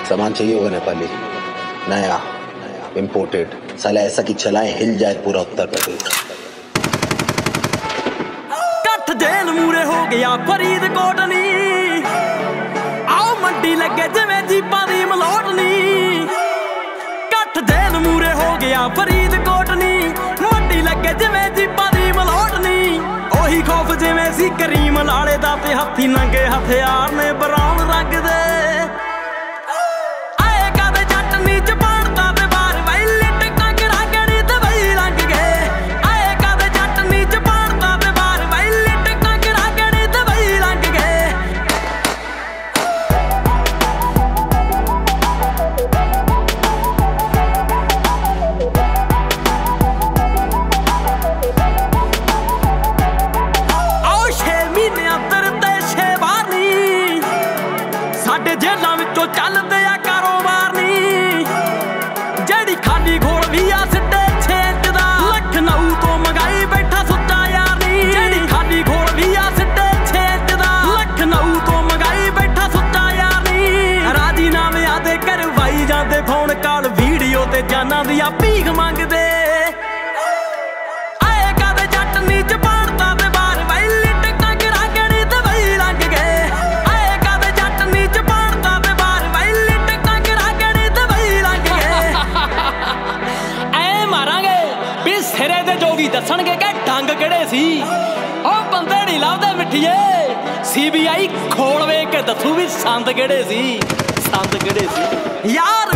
सामान चाहिए होगा नेपाली, नया इम्पोर्टेड, साला ऐसा कि चलाए हिल जाए पूरा उत्तर प्रदेश। कट जेल मूरे हो गया फरीदकोट नी, आओ मंडी लगे जिवें जीपां दी मलोटनी। कट जेल मूरे हो गया फरीदकोट नी, मंडी लगे जिवें जीपां दी मलोटनी। ओही खौफ जिवें सी करीम लाले दा ते हत्थी नंगे हथियार ने ब्राउन रंग दे। ਸਾਡੇ ਜੇਲਾਂ ਵਿੱਚੋਂ ਚੱਲਦੇ ਆ ਕਾਰੋਬਾਰ ਨੀ, ਜਿਹੜੀ ਖਾਲੀ ਘੋਲ ਵੀ ਆ ਸਿੱਟੇ 6 ਇੰਚ ਦਾ। ਲਖਨਊ ਤੋਂ ਮੰਗਾਈ ਬੈਠਾ ਸੁੱਚਾ ਯਾਰ ਨੀ, ਜਿਹੜੀ ਖਾਲੀ ਘੋਲ ਵੀ ਆ ਸਿੱਟੇ 6 ਇੰਚ ਦਾ। ਲਖਨਊ ਤੋਂ ਮੰਗਾਈ ਬੈਠਾ ਸੁੱਚਾ ਯਾਰ ਨੀ। ਰਾਜੀਨਾਮਿਆਂ ਦੇ ਕਰਵਾਈ ਜਾਂਦੇ ਫੋਨ ਕਾਲ, ਵੀਡੀਓ ਤੇ ਜਾਨਾਂ ਦੀ ਆ ਭੀਖ ਮੰਗਦੇ। ਸਿਰੇ ਦੇ ਜੋਗੀ ਦੱਸਣਗੇ ਕਿ ਡੰਗ ਕਿਹੜੇ ਸੀ, ਉਹ ਬੰਦੇ ਨਹੀਂ ਲੱਭਦੇ ਮਿੱਠੀਏ। CBI ਖੋਲ ਵੇਖ ਕੇ ਦੱਸੂ ਵੀ ਸੰਦ ਕਿਹੜੇ ਸੀ, ਸੰਦ ਕਿਹੜੇ ਸੀ ਯਾਰ।